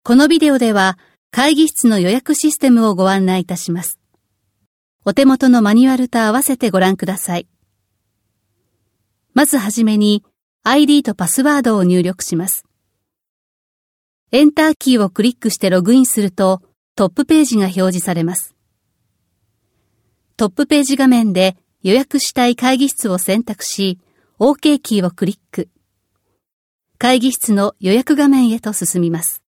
このビデオでは会議室の予約システムをご案内いたします。お手元のマニュアルと合わせてご覧ください。まずはじめに ID とパスワードを入力します。エンターキーをクリックしてログインするとトップページが表示されます。トップページ画面で予約したい会議室を選択し、OK キーをクリック。会議室の予約画面へと進みます。